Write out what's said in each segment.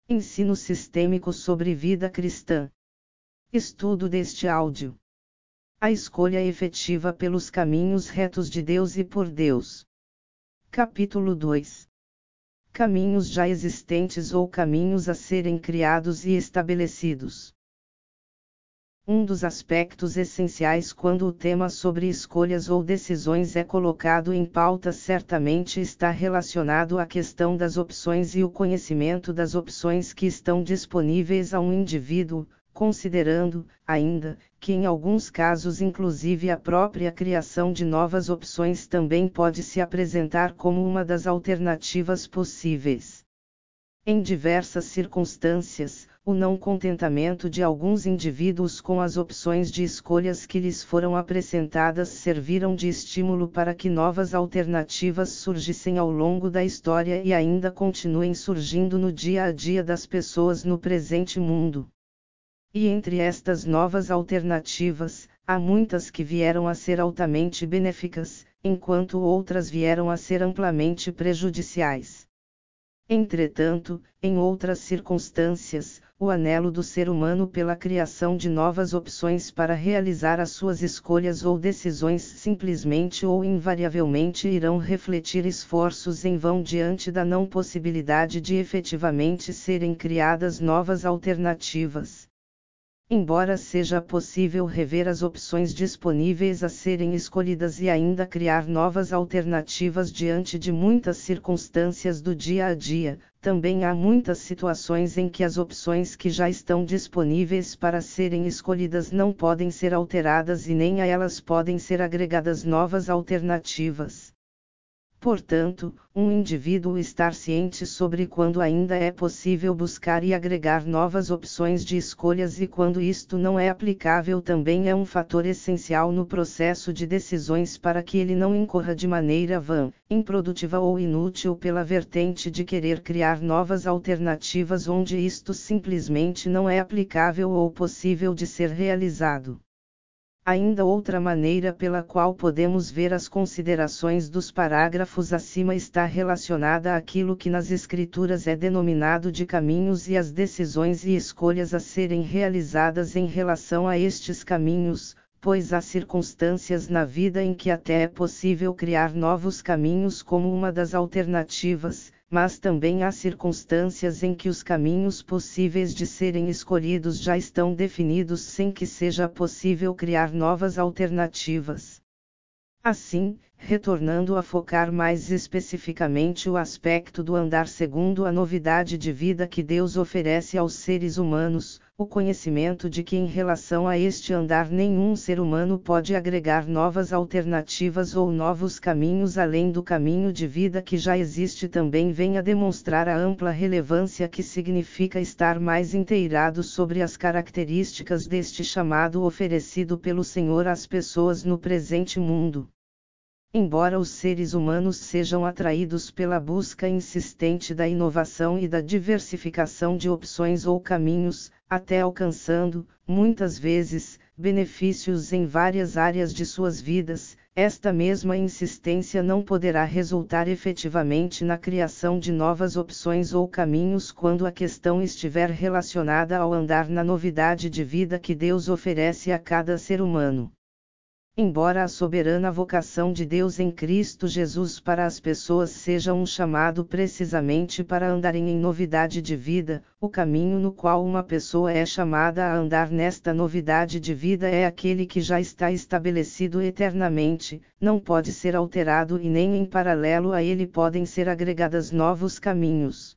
Ensino sistêmico sobre vida cristã. Estudo deste áudio. A escolha efetiva pelos caminhos retos de Deus e por Deus. Capítulo 2. Caminhos já existentes ou caminhos a serem criados e estabelecidos. Um dos aspectos essenciais quando o tema sobre escolhas ou decisões é colocado em pauta certamente está relacionado à questão das opções e o conhecimento das opções que estão disponíveis a um indivíduo, considerando, ainda, que em alguns casos inclusive a própria criação de novas opções também pode se apresentar como uma das alternativas possíveis. Em diversas circunstâncias, o não contentamento de alguns indivíduos com as opções de escolhas que lhes foram apresentadas serviram de estímulo para que novas alternativas surgissem ao longo da história e ainda continuem surgindo no dia a dia das pessoas no presente mundo. E entre estas novas alternativas, há muitas que vieram a ser altamente benéficas, enquanto outras vieram a ser amplamente prejudiciais. Entretanto, em outras circunstâncias, o anelo do ser humano pela criação de novas opções para realizar as suas escolhas ou decisões simplesmente ou invariavelmente irão refletir esforços em vão diante da não possibilidade de efetivamente serem criadas novas alternativas. Embora seja possível rever as opções disponíveis a serem escolhidas e ainda criar novas alternativas diante de muitas circunstâncias do dia a dia, também há muitas situações em que as opções que já estão disponíveis para serem escolhidas não podem ser alteradas e nem a elas podem ser agregadas novas alternativas. Portanto, um indivíduo estar ciente sobre quando ainda é possível buscar e agregar novas opções de escolhas e quando isto não é aplicável também é um fator essencial no processo de decisões para que ele não incorra de maneira vã, improdutiva ou inútil pela vertente de querer criar novas alternativas onde isto simplesmente não é aplicável ou possível de ser realizado. Ainda outra maneira pela qual podemos ver as considerações dos parágrafos acima está relacionada àquilo que nas Escrituras é denominado de caminhos e as decisões e escolhas a serem realizadas em relação a estes caminhos, pois há circunstâncias na vida em que até é possível criar novos caminhos como uma das alternativas, mas também há circunstâncias em que os caminhos possíveis de serem escolhidos já estão definidos sem que seja possível criar novas alternativas. Assim, retornando a focar mais especificamente o aspecto do andar segundo a novidade de vida que Deus oferece aos seres humanos, o conhecimento de que em relação a este andar nenhum ser humano pode agregar novas alternativas ou novos caminhos além do caminho de vida que já existe também vem a demonstrar a ampla relevância que significa estar mais inteirado sobre as características deste chamado oferecido pelo Senhor às pessoas no presente mundo. Embora os seres humanos sejam atraídos pela busca insistente da inovação e da diversificação de opções ou caminhos, até alcançando, muitas vezes, benefícios em várias áreas de suas vidas, esta mesma insistência não poderá resultar efetivamente na criação de novas opções ou caminhos quando a questão estiver relacionada ao andar na novidade de vida que Deus oferece a cada ser humano. Embora a soberana vocação de Deus em Cristo Jesus para as pessoas seja um chamado precisamente para andarem em novidade de vida, o caminho no qual uma pessoa é chamada a andar nesta novidade de vida é aquele que já está estabelecido eternamente, não pode ser alterado e nem em paralelo a ele podem ser agregados novos caminhos.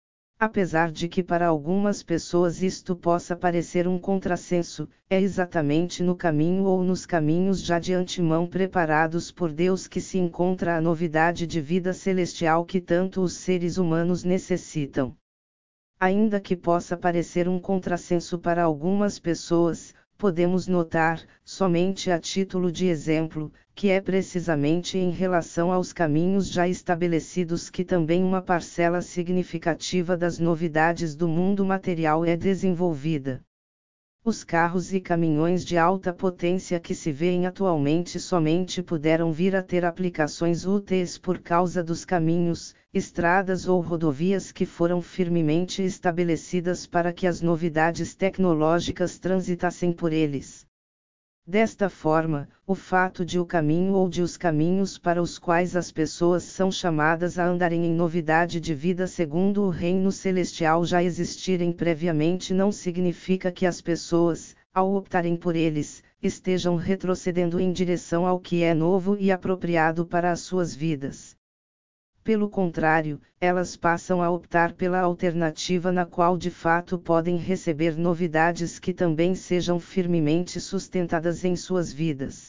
Apesar de que para algumas pessoas isto possa parecer um contrassenso, é exatamente no caminho ou nos caminhos já de antemão preparados por Deus que se encontra a novidade de vida celestial que tanto os seres humanos necessitam. Ainda que possa parecer um contrassenso para algumas pessoas, podemos notar, somente a título de exemplo, que é precisamente em relação aos caminhos já estabelecidos que também uma parcela significativa das novidades do mundo material é desenvolvida. Os carros e caminhões de alta potência que se veem atualmente somente puderam vir a ter aplicações úteis por causa dos caminhos, estradas ou rodovias que foram firmemente estabelecidas para que as novidades tecnológicas transitassem por eles. Desta forma, o fato de o caminho ou de os caminhos para os quais as pessoas são chamadas a andarem em novidade de vida segundo o reino celestial já existirem previamente não significa que as pessoas, ao optarem por eles, estejam retrocedendo em direção ao que é novo e apropriado para as suas vidas. Pelo contrário, elas passam a optar pela alternativa na qual de fato podem receber novidades que também sejam firmemente sustentadas em suas vidas.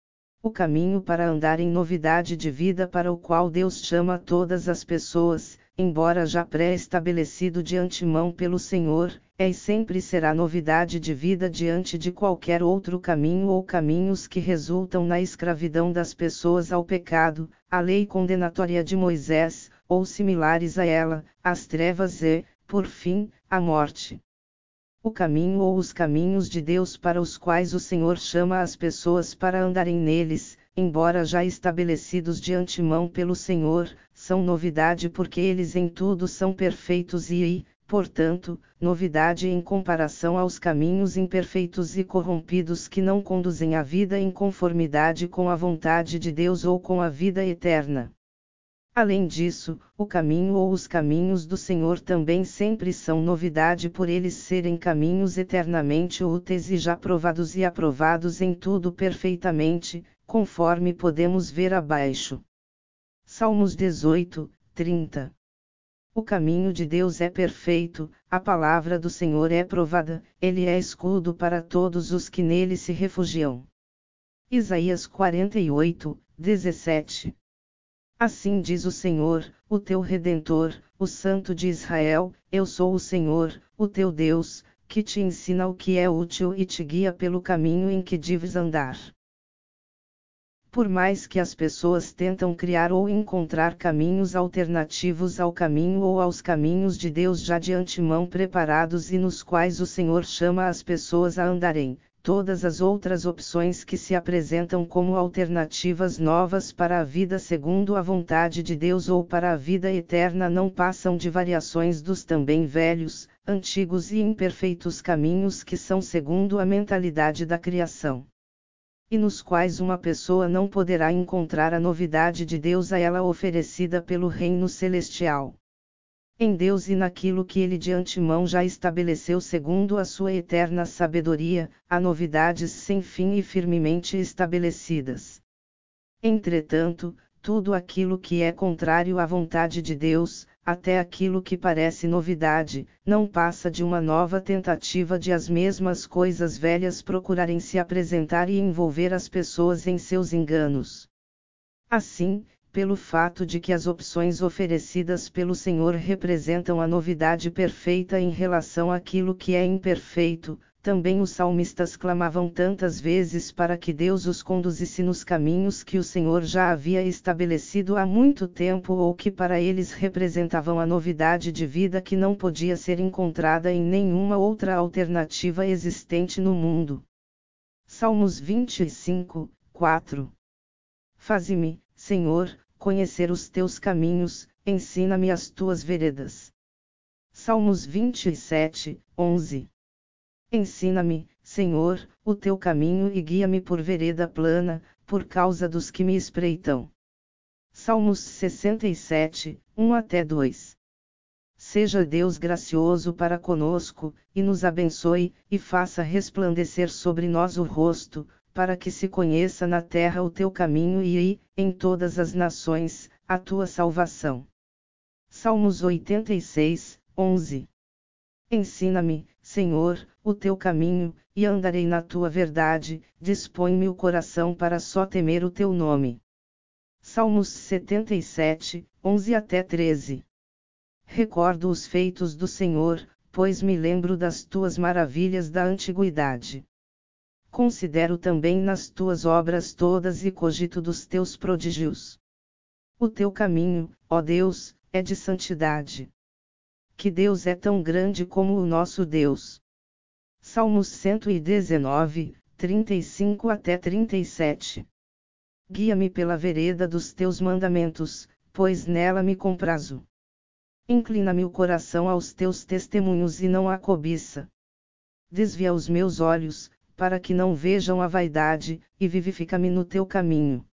O caminho para andar em novidade de vida para o qual Deus chama todas as pessoas, embora já pré-estabelecido de antemão pelo Senhor, é e sempre será novidade de vida diante de qualquer outro caminho ou caminhos que resultam na escravidão das pessoas ao pecado, a lei condenatória de Moisés, ou similares a ela, as trevas e, por fim, a morte. O caminho ou os caminhos de Deus para os quais o Senhor chama as pessoas para andarem neles, embora já estabelecidos de antemão pelo Senhor, são novidade porque eles em tudo são perfeitos e, portanto, novidade em comparação aos caminhos imperfeitos e corrompidos que não conduzem à vida em conformidade com a vontade de Deus ou com a vida eterna. Além disso, o caminho ou os caminhos do Senhor também sempre são novidade por eles serem caminhos eternamente úteis e já provados e aprovados em tudo perfeitamente, conforme podemos ver abaixo. Salmos 18, 30. O caminho de Deus é perfeito, a palavra do Senhor é provada, ele é escudo para todos os que nele se refugiam. Isaías 48, 17. Assim diz o Senhor, o teu Redentor, o Santo de Israel: eu sou o Senhor, o teu Deus, que te ensina o que é útil e te guia pelo caminho em que deves andar. Por mais que as pessoas tentam criar ou encontrar caminhos alternativos ao caminho ou aos caminhos de Deus já de antemão preparados e nos quais o Senhor chama as pessoas a andarem, todas as outras opções que se apresentam como alternativas novas para a vida segundo a vontade de Deus ou para a vida eterna não passam de variações dos também velhos, antigos e imperfeitos caminhos que são segundo a mentalidade da criação. E nos quais uma pessoa não poderá encontrar a novidade de Deus a ela oferecida pelo reino celestial. Em Deus e naquilo que ele de antemão já estabeleceu segundo a sua eterna sabedoria, há novidades sem fim e firmemente estabelecidas. Entretanto, tudo aquilo que é contrário à vontade de Deus, até aquilo que parece novidade, não passa de uma nova tentativa de as mesmas coisas velhas procurarem se apresentar e envolver as pessoas em seus enganos. Assim, pelo fato de que as opções oferecidas pelo Senhor representam a novidade perfeita em relação àquilo que é imperfeito, também os salmistas clamavam tantas vezes para que Deus os conduzisse nos caminhos que o Senhor já havia estabelecido há muito tempo ou que para eles representavam a novidade de vida que não podia ser encontrada em nenhuma outra alternativa existente no mundo. Salmos 25, 4. Faze-me, Senhor, conhecer os teus caminhos, ensina-me as tuas veredas. Salmos 27, 11. Ensina-me, Senhor, o teu caminho e guia-me por vereda plana, por causa dos que me espreitam. Salmos 67, 1-2. Seja Deus gracioso para conosco, e nos abençoe, e faça resplandecer sobre nós o rosto, para que se conheça na terra o teu caminho e, em todas as nações, a tua salvação. Salmos 86, 11. Ensina-me, Senhor, o teu caminho, e andarei na tua verdade, dispõe-me o coração para só temer o teu nome. Salmos 77, 11-13. Recordo os feitos do Senhor, pois me lembro das tuas maravilhas da antiguidade. Considero também nas tuas obras todas e cogito dos teus prodígios. O teu caminho, ó Deus, é de santidade. Que Deus é tão grande como o nosso Deus. Salmos 119, 35 até 37. Guia-me pela vereda dos teus mandamentos, pois nela me comprazo. Inclina-me o coração aos teus testemunhos e não à cobiça. Desvia os meus olhos, para que não vejam a vaidade, e vivifica-me no teu caminho.